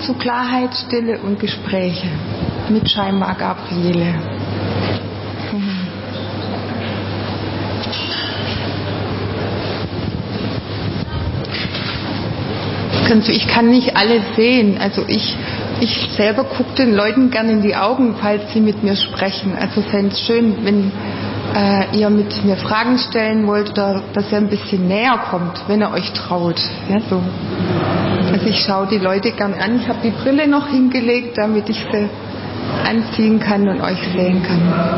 zu Klarheit, Stille und Gespräche mit scheinbar Gabriele. Ich kann nicht alles sehen. Also ich selber gucke den Leuten gerne in die Augen, falls sie mit mir sprechen. Also fände es schön, wenn ihr mit mir Fragen stellen wollt oder dass ihr ein bisschen näher kommt, wenn ihr euch traut. Ja, so. Also ich schaue die Leute gern an. Ich habe die Brille noch hingelegt, damit ich sie anziehen kann und euch sehen kann.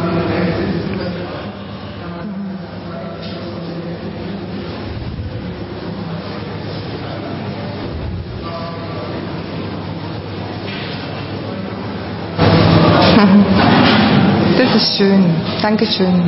Das ist schön. Dankeschön.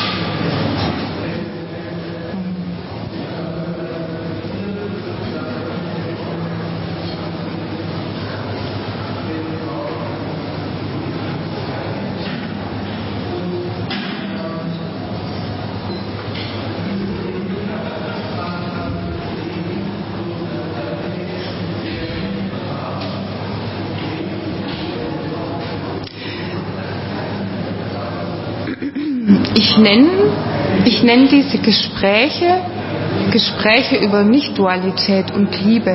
Ich nenne diese Gespräche über Nichtdualität und Liebe.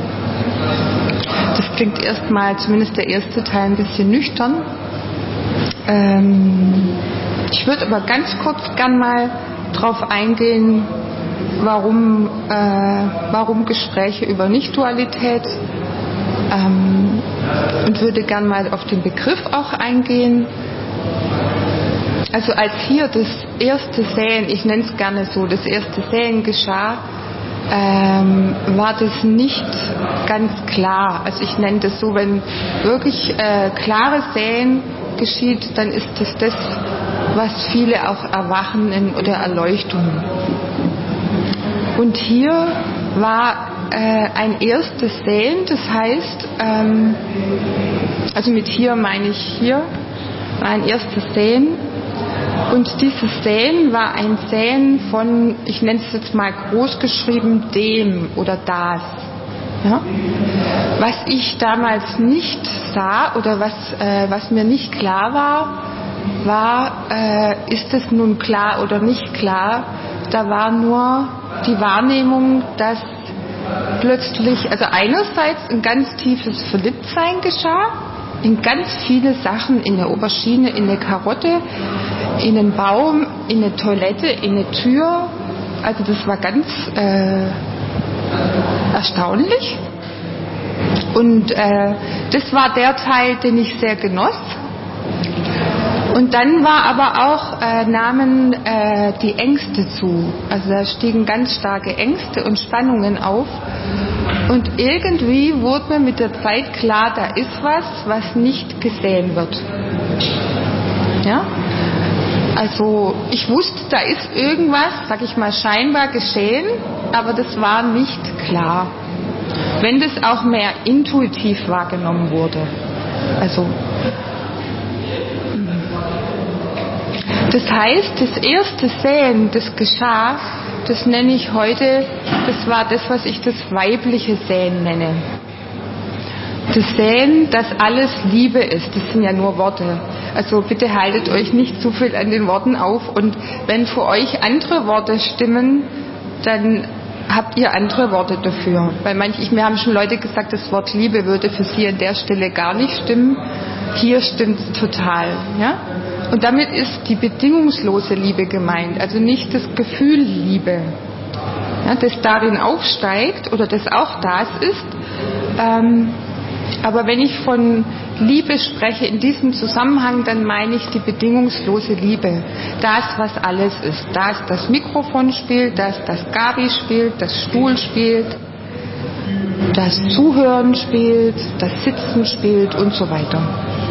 Das klingt erstmal, zumindest der erste Teil, ein bisschen nüchtern. Ich würde aber ganz kurz gern mal drauf eingehen, warum Gespräche über Nichtdualität, und würde gern mal auf den Begriff auch eingehen. Also als hier das erste Säen, ich nenne es gerne so, das erste Säen geschah, war das nicht ganz klar. Also ich nenne das so, wenn wirklich klares Säen geschieht, dann ist das, was viele auch Erwachen nennen oder Erleuchtung. Und hier war ein erstes Säen, das heißt, also mit hier meine ich hier, war ein erstes Säen. Und dieses Säen war ein Säen von, ich nenne es jetzt mal groß geschrieben, dem oder das. Ja? Was ich damals nicht sah oder was mir nicht klar war, ist es nun klar oder nicht klar? Da war nur die Wahrnehmung, dass plötzlich, also einerseits ein ganz tiefes Verliebtsein geschah, in ganz viele Sachen, in eine Aubergine, in eine Karotte, in einen Baum, in eine Toilette, in eine Tür. Also das war ganz erstaunlich. Und das war der Teil, den ich sehr genoss. Und dann war aber auch, nahmen die Ängste zu. Also da stiegen ganz starke Ängste und Spannungen auf. Und irgendwie wurde mir mit der Zeit klar, da ist was nicht gesehen wird. Ja? Also ich wusste, da ist irgendwas, sag ich mal, scheinbar geschehen, aber das war nicht klar. Wenn das auch mehr intuitiv wahrgenommen wurde. Also das heißt, das erste Säen, das geschah, das nenne ich heute, das war das, was ich das weibliche Säen nenne. Das Säen, dass alles Liebe ist, das sind ja nur Worte. Also bitte haltet euch nicht zu viel an den Worten auf, und wenn für euch andere Worte stimmen, dann habt ihr andere Worte dafür. Weil mir haben schon Leute gesagt, das Wort Liebe würde für sie an der Stelle gar nicht stimmen. Hier stimmt es total. Ja? Und damit ist die bedingungslose Liebe gemeint, also nicht das Gefühl Liebe, ja, das darin aufsteigt oder das auch das ist. Aber wenn ich von Liebe spreche in diesem Zusammenhang, dann meine ich die bedingungslose Liebe. Das, was alles ist. Das Mikrofon spielt, das Gabi spielt, das Stuhl spielt, das Zuhören spielt, das Sitzen spielt und so weiter.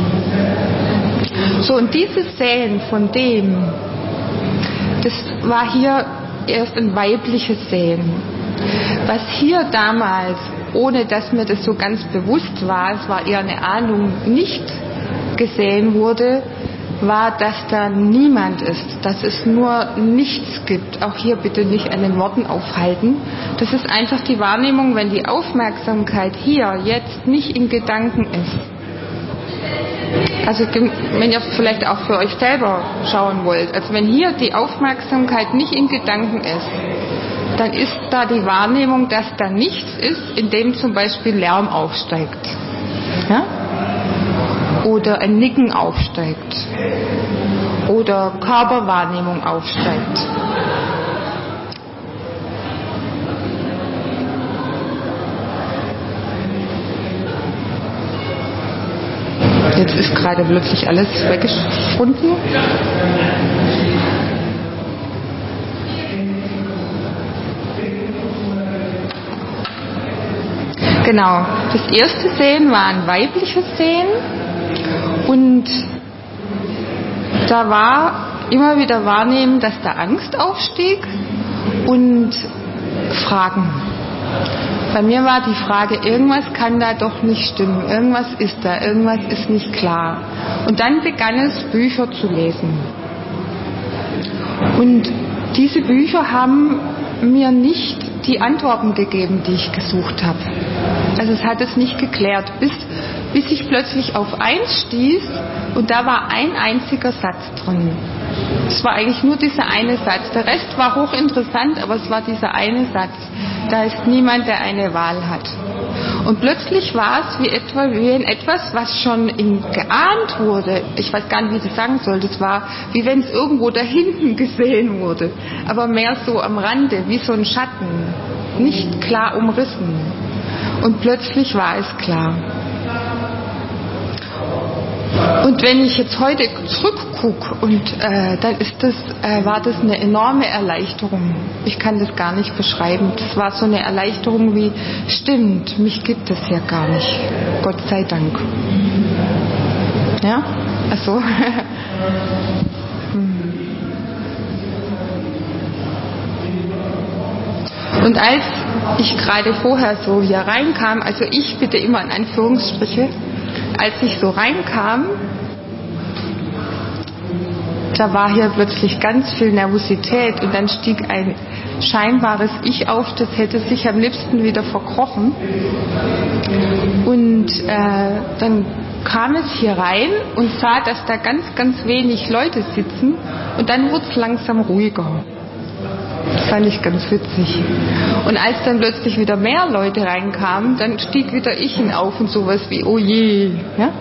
So, und dieses Säen von dem, das war hier erst ein weibliches Säen. Was hier damals, ohne dass mir das so ganz bewusst war, es war eher eine Ahnung, nicht gesehen wurde, war, dass da niemand ist, dass es nur nichts gibt. Auch hier bitte nicht an den Worten aufhalten. Das ist einfach die Wahrnehmung, wenn die Aufmerksamkeit hier jetzt nicht in Gedanken ist. Also wenn ihr vielleicht auch für euch selber schauen wollt, also wenn hier die Aufmerksamkeit nicht in Gedanken ist, dann ist da die Wahrnehmung, dass da nichts ist, in dem zum Beispiel Lärm aufsteigt. Ja? Oder ein Nicken aufsteigt. Oder Körperwahrnehmung aufsteigt. Jetzt ist gerade plötzlich alles weggeschwunden. Genau, das erste Sehen war ein weibliches Sehen und da war immer wieder wahrnehmen, dass da Angst aufstieg und Fragen. Bei mir war die Frage, irgendwas kann da doch nicht stimmen, irgendwas ist da, irgendwas ist nicht klar. Und dann begann es, Bücher zu lesen. Und diese Bücher haben mir nicht die Antworten gegeben, die ich gesucht habe. Also es hat es nicht geklärt, bis ich plötzlich auf eins stieß und da war ein einziger Satz drin. Es war eigentlich nur dieser eine Satz. Der Rest war hochinteressant, aber es war dieser eine Satz. Da ist niemand, der eine Wahl hat. Und plötzlich war es wie in etwas, was schon geahnt wurde. Ich weiß gar nicht, wie ich das sagen soll. Das war, wie wenn es irgendwo da hinten gesehen wurde. Aber mehr so am Rande, wie so ein Schatten. Nicht klar umrissen. Und plötzlich war es klar. Und wenn ich jetzt heute zurückgucke, und dann war das eine enorme Erleichterung. Ich kann das gar nicht beschreiben. Das war so eine Erleichterung wie, stimmt, mich gibt es ja gar nicht. Gott sei Dank. Ja? Ach so. Und als ich gerade vorher so hier reinkam, also ich bitte immer in Anführungsstriche, als ich so reinkam, da war hier plötzlich ganz viel Nervosität und dann stieg ein scheinbares Ich auf, das hätte sich am liebsten wieder verkrochen. Und dann kam es hier rein und sah, dass da ganz, ganz wenig Leute sitzen und dann wurde es langsam ruhiger. Das fand ich ganz witzig. Und als dann plötzlich wieder mehr Leute reinkamen, dann stieg wieder ich auf und sowas wie, oh je. Ja?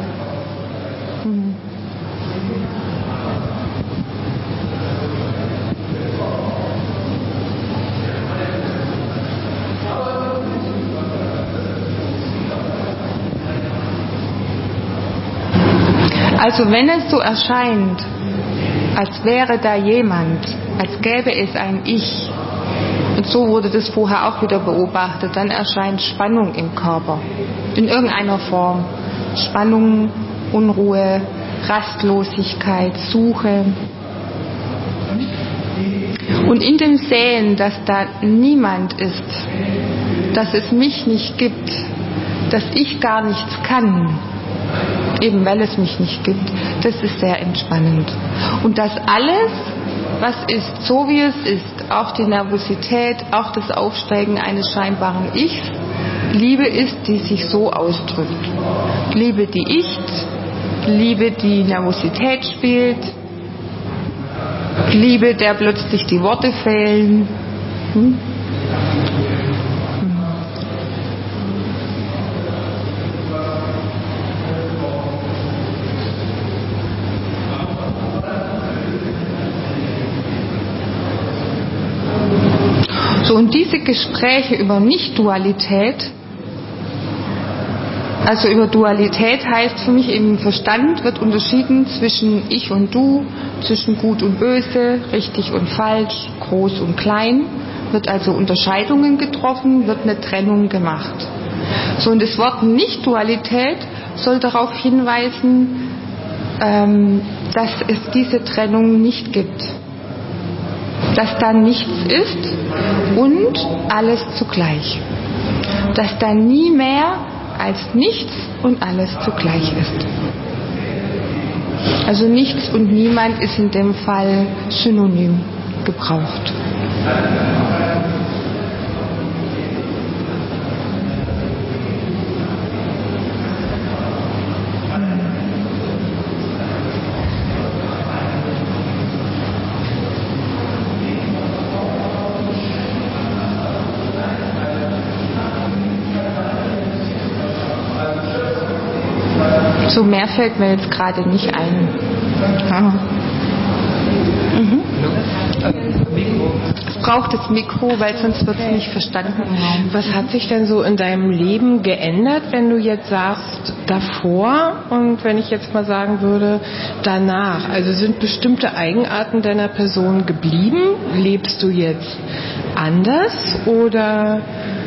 Also wenn es so erscheint, als wäre da jemand, als gäbe es ein Ich, und so wurde das vorher auch wieder beobachtet, dann erscheint Spannung im Körper, in irgendeiner Form. Spannung, Unruhe, Rastlosigkeit, Suche. Und in dem Sehen, dass da niemand ist, dass es mich nicht gibt, dass ich gar nichts kann, eben weil es mich nicht gibt, das ist sehr entspannend. Und dass alles, was ist, so wie es ist, auch die Nervosität, auch das Aufsteigen eines scheinbaren Ichs, Liebe ist, die sich so ausdrückt. Liebe, die icht, Liebe, die Nervosität spielt, Liebe, der plötzlich die Worte fehlen. So, und diese Gespräche über Nicht-Dualität, also über Dualität heißt für mich, im Verstand wird unterschieden zwischen Ich und Du, zwischen Gut und Böse, richtig und falsch, groß und klein, wird also Unterscheidungen getroffen, wird eine Trennung gemacht. So, und das Wort Nicht-Dualität soll darauf hinweisen, dass es diese Trennung nicht gibt. Dass da nichts ist und alles zugleich. Dass da nie mehr als nichts und alles zugleich ist. Also nichts und niemand ist in dem Fall synonym gebraucht. So mehr fällt mir jetzt gerade nicht ein. Ja. Es braucht das Mikro, weil sonst wird es nicht verstanden. Was hat sich denn so in deinem Leben geändert, wenn du jetzt sagst davor und wenn ich jetzt mal sagen würde danach? Also sind bestimmte Eigenarten deiner Person geblieben? Lebst du jetzt anders oder?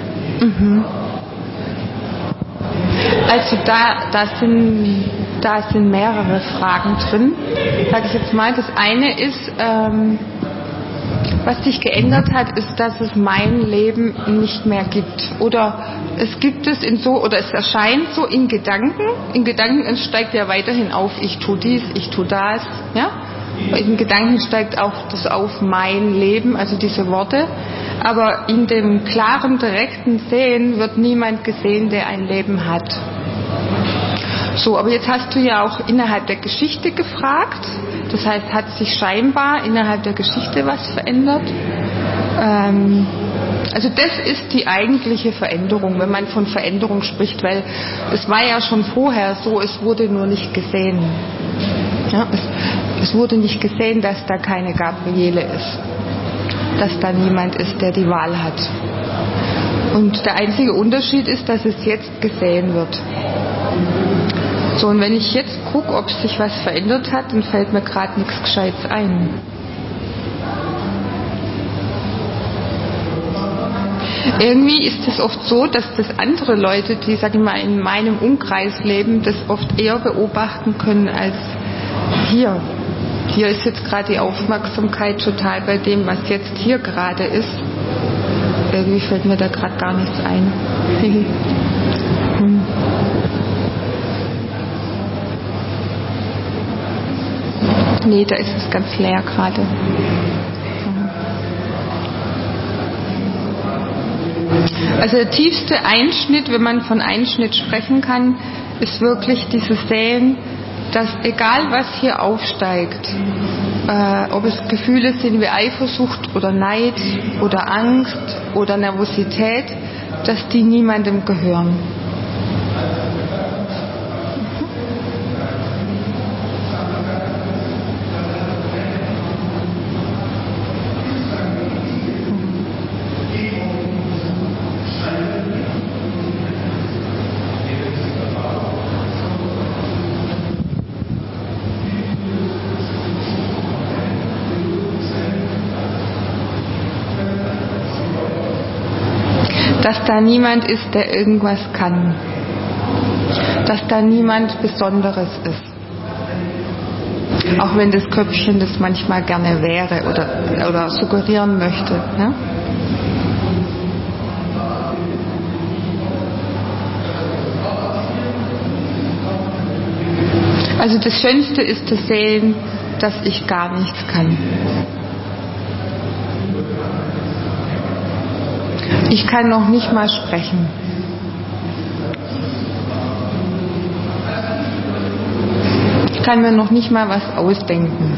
Also da sind mehrere Fragen drin. Sag ich jetzt mal, das eine ist, was sich geändert hat, ist, dass es mein Leben nicht mehr gibt. Oder es gibt es oder es erscheint so in Gedanken. In Gedanken steigt ja weiterhin auf, ich tue dies, ich tue das. Ja? In Gedanken steigt auch das auf mein Leben, also diese Worte. Aber in dem klaren, direkten Sehen wird niemand gesehen, der ein Leben hat. So, aber jetzt hast du ja auch innerhalb der Geschichte gefragt. Das heißt, hat sich scheinbar innerhalb der Geschichte was verändert? Also das ist die eigentliche Veränderung, wenn man von Veränderung spricht, weil es war ja schon vorher so, es wurde nur nicht gesehen. Ja, es wurde nicht gesehen, dass da keine Gabriele ist, dass da niemand ist, der die Wahl hat. Und der einzige Unterschied ist, dass es jetzt gesehen wird. So, und wenn ich jetzt gucke, ob sich was verändert hat, dann fällt mir gerade nichts Gescheites ein. Irgendwie ist es oft so, dass das andere Leute, die, sag ich mal, in meinem Umkreis leben, das oft eher beobachten können als hier. Hier ist jetzt gerade die Aufmerksamkeit total bei dem, was jetzt hier gerade ist. Irgendwie fällt mir da gerade gar nichts ein. Nee, da ist es ganz leer gerade. Also der tiefste Einschnitt, wenn man von Einschnitt sprechen kann, ist wirklich dieses Sehen, dass egal was hier aufsteigt, ob es Gefühle sind wie Eifersucht oder Neid oder Angst oder Nervosität, dass die niemandem gehören. Dass da niemand ist, der irgendwas kann. Dass da niemand Besonderes ist. Auch wenn das Köpfchen das manchmal gerne wäre oder suggerieren möchte. Ja? Also das Schönste ist zu sehen, dass ich gar nichts kann. Ich kann noch nicht mal sprechen. Ich kann mir noch nicht mal was ausdenken.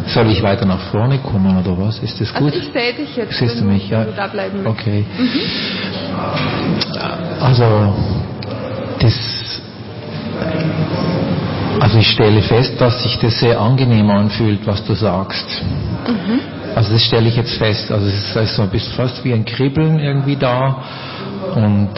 Soll ich weiter nach vorne kommen oder was? Ist das gut? Also ich sehe dich jetzt. Siehst du mich, ja? Wenn du da bleiben möchtest. Okay. Also ich stelle fest, dass sich das sehr angenehm anfühlt, was du sagst. Also das stelle ich jetzt fest. Also es ist so ein bisschen fast wie ein Kribbeln irgendwie da. Und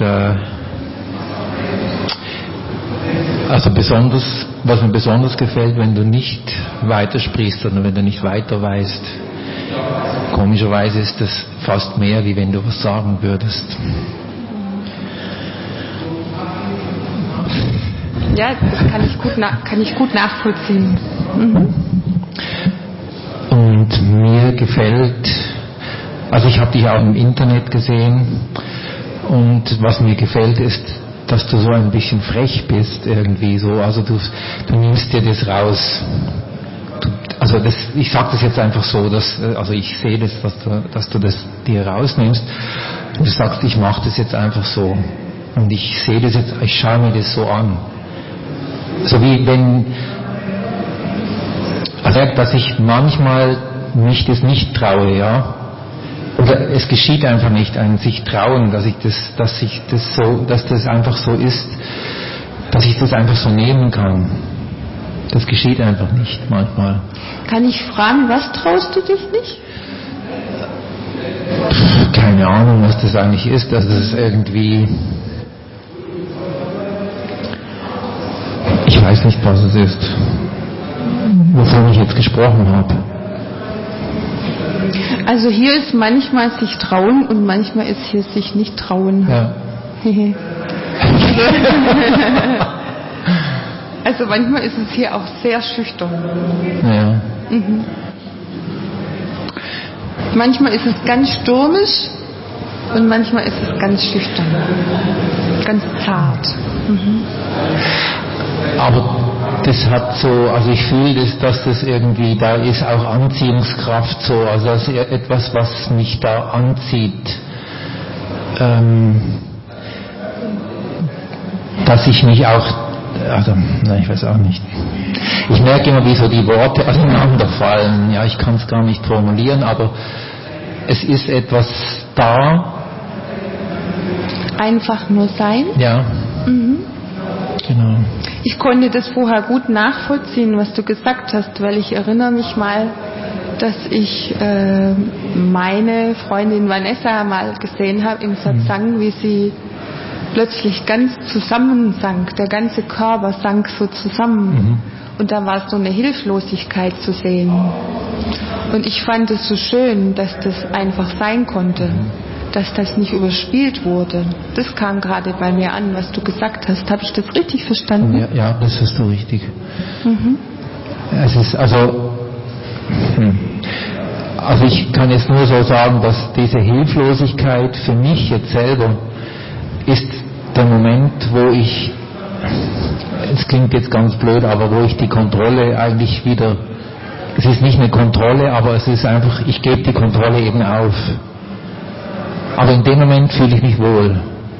also was mir besonders gefällt, wenn du nicht weitersprichst oder wenn du nicht weiter weißt. Komischerweise ist das fast mehr, wie wenn du was sagen würdest. Ja, das kann ich gut nachvollziehen. Und mir gefällt, also ich habe dich auch im Internet gesehen, und was mir gefällt ist, dass du so ein bisschen frech bist irgendwie so, also du nimmst dir das raus. Ich sage das jetzt einfach so, also ich sehe das, dass du das dir rausnimmst und du sagst, ich mache das jetzt einfach so und ich sehe das jetzt, ich schaue mir das so an. So wie wenn, also dass ich manchmal mich das nicht traue, ja, oder es geschieht einfach nicht, ein sich trauen, dass das einfach so ist, dass ich das einfach so nehmen kann. Das geschieht einfach nicht manchmal. Kann ich fragen, was traust du dich nicht? Keine Ahnung, was das eigentlich ist. Das ist irgendwie, ich weiß nicht, was es ist, wovon ich jetzt gesprochen habe. Also hier ist manchmal sich trauen und manchmal ist hier sich nicht trauen. Ja. Also manchmal ist es hier auch sehr schüchtern. Ja. Manchmal ist es ganz stürmisch und manchmal ist es ganz schüchtern. Ganz zart. Aber das hat so, also ich fühle dass das irgendwie, da ist auch Anziehungskraft so, also das ist etwas, was mich da anzieht, dass ich mich auch, ich weiß auch nicht. Ich merke immer, wie so die Worte auseinanderfallen, ja, ich kann es gar nicht formulieren, aber es ist etwas da. Einfach nur sein? Ja. Genau. Ich konnte das vorher gut nachvollziehen, was du gesagt hast, weil ich erinnere mich mal, dass ich meine Freundin Vanessa mal gesehen habe im Satsang, wie sie plötzlich ganz zusammensank, der ganze Körper sank so zusammen. Und da war so eine Hilflosigkeit zu sehen. Und ich fand es so schön, dass das einfach sein konnte, dass das nicht überspielt wurde. Das kam gerade bei mir an, was du gesagt hast. Habe ich das richtig verstanden? Ja, das hast du richtig. Es ist also ich kann jetzt nur so sagen, dass diese Hilflosigkeit für mich jetzt selber ist der Moment, wo ich, es klingt jetzt ganz blöd, aber wo ich die Kontrolle eigentlich wieder, es ist nicht eine Kontrolle, aber es ist einfach, ich gebe die Kontrolle eben auf. Aber in dem Moment fühle ich mich wohl.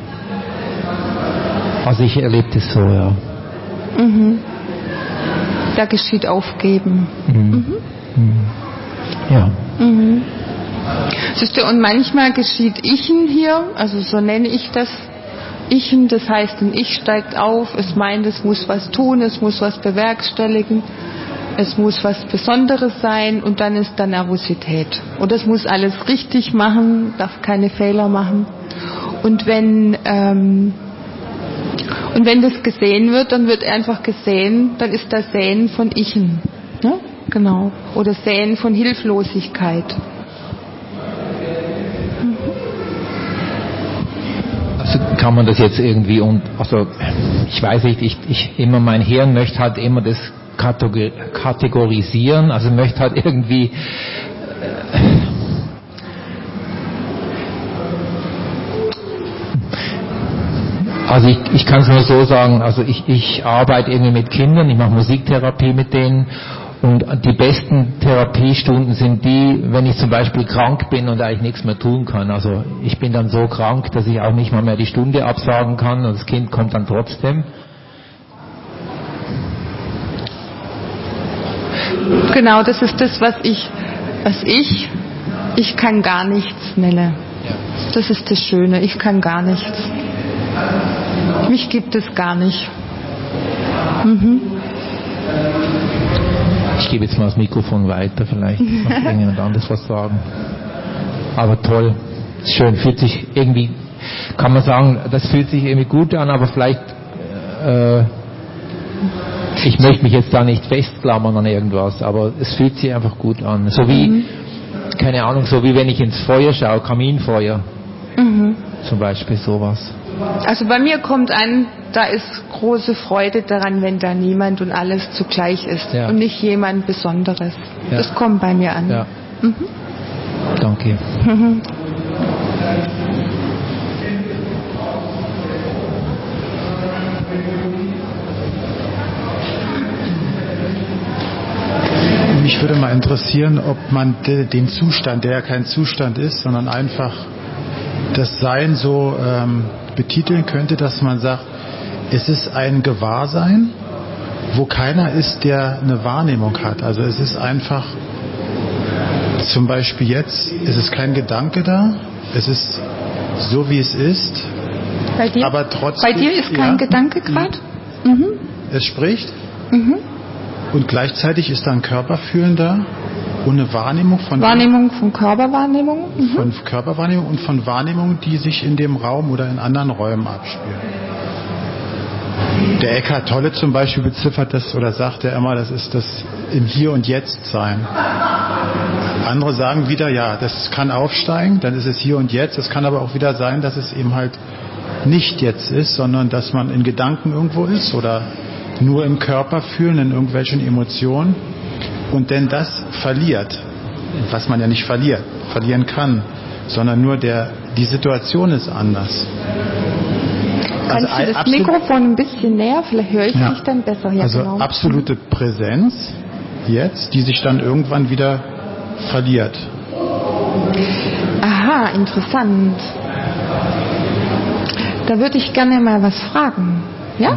Also ich erlebe das so, ja. Da geschieht Aufgeben. Ja. Siehst du, und manchmal geschieht Ichen hier, also so nenne ich das, Ichen, das heißt, ein Ich steigt auf, es meint, es muss was tun, es muss was bewerkstelligen, es muss was Besonderes sein und dann ist da Nervosität. Und es muss alles richtig machen, darf keine Fehler machen. Und wenn das gesehen wird, dann wird einfach gesehen, dann ist das Sehen von Ichen. Ja? Genau. Oder Sehen von Hilflosigkeit. Also kann man das jetzt irgendwie, also ich weiß nicht, immer mein Hirn möchte halt immer das kategorisieren, also möchte halt irgendwie also ich kann es nur so sagen, also ich arbeite irgendwie mit Kindern, ich mache Musiktherapie mit denen und die besten Therapiestunden sind die, wenn ich zum Beispiel krank bin und eigentlich nichts mehr tun kann. Also ich bin dann so krank, dass ich auch nicht mal mehr die Stunde absagen kann und das Kind kommt dann trotzdem. Genau, das ist das, was ich kann gar nichts nenne. Das ist das Schöne, ich kann gar nichts. Mich gibt es gar nicht. Ich gebe jetzt mal das Mikrofon weiter, vielleicht noch irgendjemand anderes was sagen. Aber toll, schön, fühlt sich irgendwie, kann man sagen, das fühlt sich irgendwie gut an, aber vielleicht, ich möchte mich jetzt da nicht festklammern an irgendwas, aber es fühlt sich einfach gut an. So wie, keine Ahnung, so wie wenn ich ins Feuer schaue, Kaminfeuer, zum Beispiel sowas. Also bei mir kommt an, da ist große Freude daran, wenn da niemand und alles zugleich ist und nicht jemand Besonderes. Ja. Das kommt bei mir an. Ja. Danke. Mich würde mal interessieren, ob man den Zustand, der ja kein Zustand ist, sondern einfach das Sein so betiteln könnte, dass man sagt, es ist ein Gewahrsein, wo keiner ist, der eine Wahrnehmung hat. Also es ist einfach, zum Beispiel jetzt, es ist kein Gedanke da, es ist so, wie es ist. Bei dir? Aber trotzdem, bei dir ist kein Gedanke gerade? Es spricht. Und gleichzeitig ist da ein Körperfühlen da und eine Wahrnehmung von Körperwahrnehmung. Von Körperwahrnehmung und von Wahrnehmung, die sich in dem Raum oder in anderen Räumen abspielen. Der Eckhart Tolle zum Beispiel beziffert das oder sagt ja immer, das ist das im Hier und Jetzt sein. Andere sagen wieder, ja, das kann aufsteigen, dann ist es Hier und Jetzt. Es kann aber auch wieder sein, dass es eben halt nicht jetzt ist, sondern dass man in Gedanken irgendwo ist oder nur im Körper fühlen, in irgendwelchen Emotionen und denn das verliert, was man ja nicht verlieren kann, sondern nur die Situation ist anders. Kannst du das Mikrofon ein bisschen näher? Vielleicht höre ich dich dann besser. Ja, also genau. Absolute Präsenz jetzt, die sich dann irgendwann wieder verliert. Aha, interessant. Da würde ich gerne mal was fragen. Ja?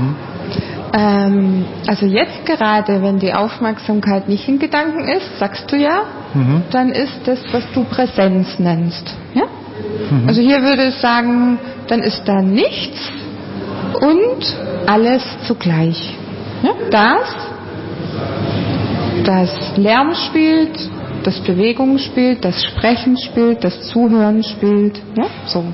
Also jetzt gerade, wenn die Aufmerksamkeit nicht in Gedanken ist, sagst du ja, dann ist das, was du Präsenz nennst. Ja? Also hier würde ich sagen, dann ist da nichts und alles zugleich. Ja? Das Lärm spielt, das Bewegung spielt, das Sprechen spielt, das Zuhören spielt. Ja?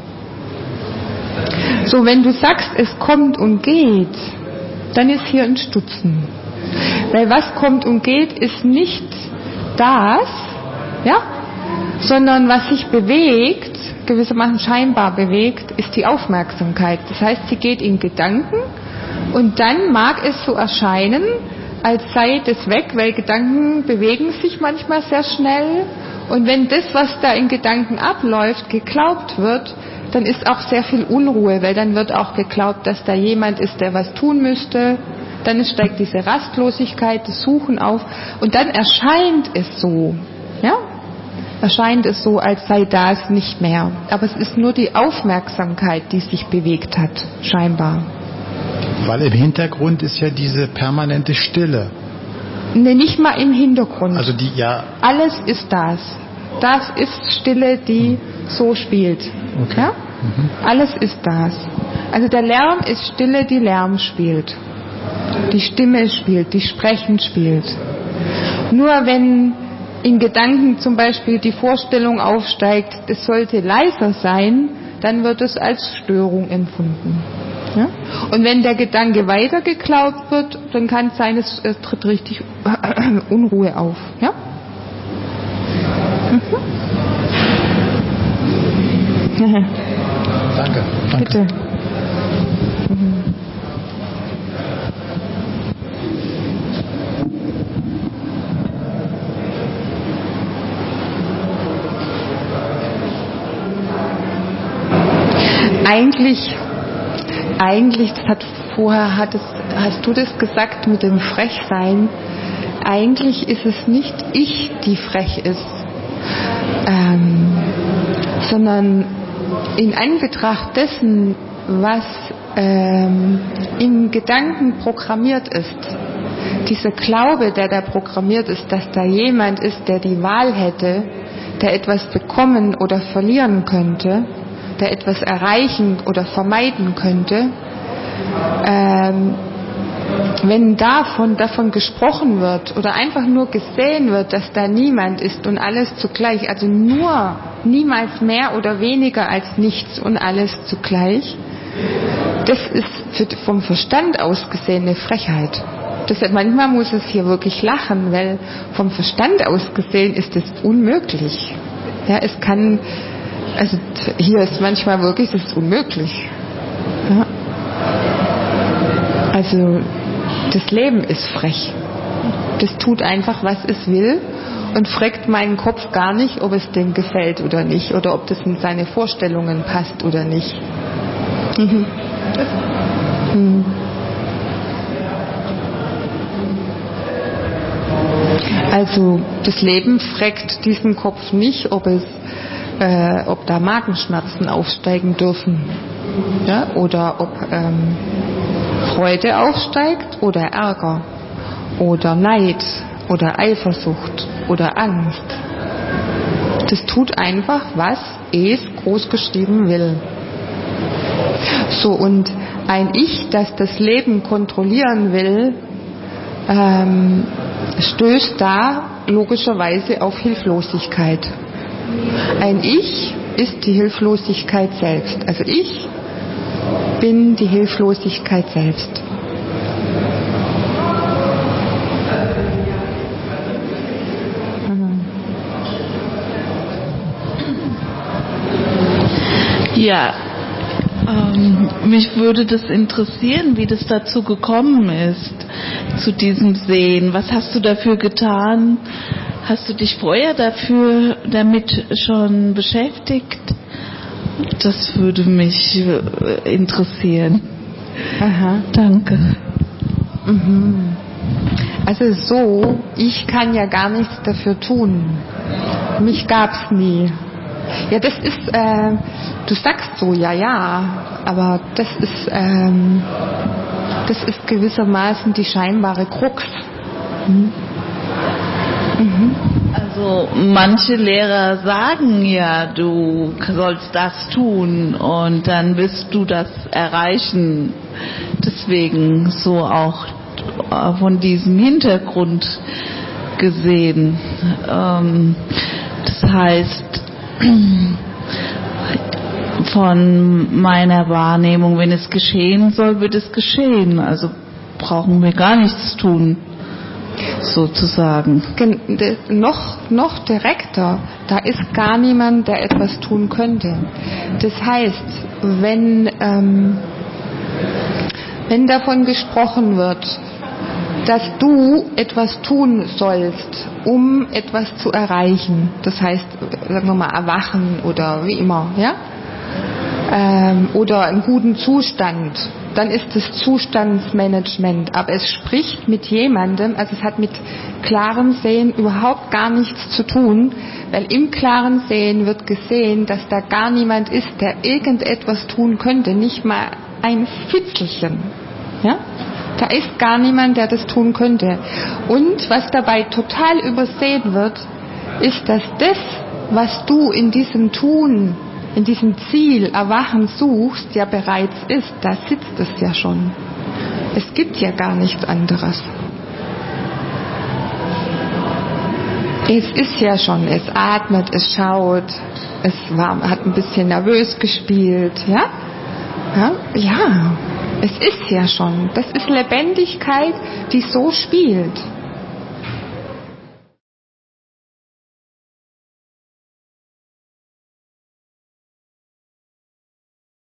So, wenn du sagst, es kommt und geht, dann ist hier ein Stutzen. Weil was kommt und geht, ist nicht das, ja, sondern was sich bewegt, gewissermaßen scheinbar bewegt, ist die Aufmerksamkeit. Das heißt, sie geht in Gedanken und dann mag es so erscheinen, als sei das weg, weil Gedanken bewegen sich manchmal sehr schnell und wenn das, was da in Gedanken abläuft, geglaubt wird, dann ist auch sehr viel Unruhe, weil dann wird auch geglaubt, dass da jemand ist, der was tun müsste. Dann steigt diese Rastlosigkeit, das Suchen auf und dann erscheint es so, ja? Erscheint es so, als sei das nicht mehr. Aber es ist nur die Aufmerksamkeit, die sich bewegt hat, scheinbar. Weil im Hintergrund ist ja diese permanente Stille. Ne, nicht mal im Hintergrund. Also alles ist das. Das ist Stille, die so spielt. Okay. Ja? Alles ist das. Also der Lärm ist Stille, die Lärm spielt. Die Stimme spielt, die Sprechen spielt. Nur wenn in Gedanken zum Beispiel die Vorstellung aufsteigt, es sollte leiser sein, dann wird es als Störung empfunden. Ja? Und wenn der Gedanke weiter geglaubt wird, dann kann es sein, es tritt richtig Unruhe auf. Ja? Danke. Bitte. Eigentlich, hast du das gesagt mit dem Frechsein, eigentlich ist es nicht ich, die frech ist, sondern in Anbetracht dessen, was im Gedanken programmiert ist, dieser Glaube, der da programmiert ist, dass da jemand ist, der die Wahl hätte, der etwas bekommen oder verlieren könnte, der etwas erreichen oder vermeiden könnte, wenn davon gesprochen wird oder einfach nur gesehen wird, dass da niemand ist und alles zugleich, also nur niemals mehr oder weniger als nichts und alles zugleich, das ist vom Verstand aus gesehen eine Frechheit. Manchmal muss es hier wirklich lachen, weil vom Verstand aus gesehen ist es unmöglich. Ja, es kann, also hier ist manchmal wirklich, das ist unmöglich. Ja. Also das Leben ist frech. Das tut einfach, was es will und fragt meinen Kopf gar nicht, ob es dem gefällt oder nicht oder ob das in seine Vorstellungen passt oder nicht. Also das Leben fragt diesen Kopf nicht, ob da Magenschmerzen aufsteigen dürfen, ja? Oder ob Freude aufsteigt oder Ärger oder Neid oder Eifersucht oder Angst. Das tut einfach, was es groß geschrieben will. So, und ein Ich, das das Leben kontrollieren will, stößt da logischerweise auf Hilflosigkeit. Ein Ich ist die Hilflosigkeit selbst. Also ich bin die Hilflosigkeit selbst. Ja, mich würde das interessieren, wie das dazu gekommen ist, zu diesem Sehen. Was hast du dafür getan? Hast du dich vorher damit schon beschäftigt? Das würde mich interessieren. Aha. Danke. Mhm. Also so, ich kann ja gar nichts dafür tun. Mich gab's nie. Ja, das ist, du sagst so, ja, aber das ist gewissermaßen die scheinbare Krux. Also manche Lehrer sagen ja, du sollst das tun und dann wirst du das erreichen. Deswegen so auch von diesem Hintergrund gesehen. Das heißt, von meiner Wahrnehmung, wenn es geschehen soll, wird es geschehen. Also brauchen wir gar nichts tun, sozusagen. Noch direkter, da ist gar niemand, der etwas tun könnte. Das heißt, wenn davon gesprochen wird, dass du etwas tun sollst, um etwas zu erreichen, das heißt, sagen wir mal, erwachen oder wie immer, ja? Oder einen guten Zustand, dann ist es Zustandsmanagement, aber es spricht mit jemandem, also es hat mit klarem Sehen überhaupt gar nichts zu tun, weil im klaren Sehen wird gesehen, dass da gar niemand ist, der irgendetwas tun könnte, nicht mal ein Fitzelchen, ja? Da ist gar niemand, der das tun könnte. Und was dabei total übersehen wird, ist, dass das, was du in diesem Tun, in diesem Ziel Erwachen suchst, ja bereits ist. Da sitzt es ja schon. Es gibt ja gar nichts anderes. Es ist ja schon, es atmet, es schaut, hat ein bisschen nervös gespielt, ja? Ja, es ist ja schon. Das ist Lebendigkeit, die so spielt.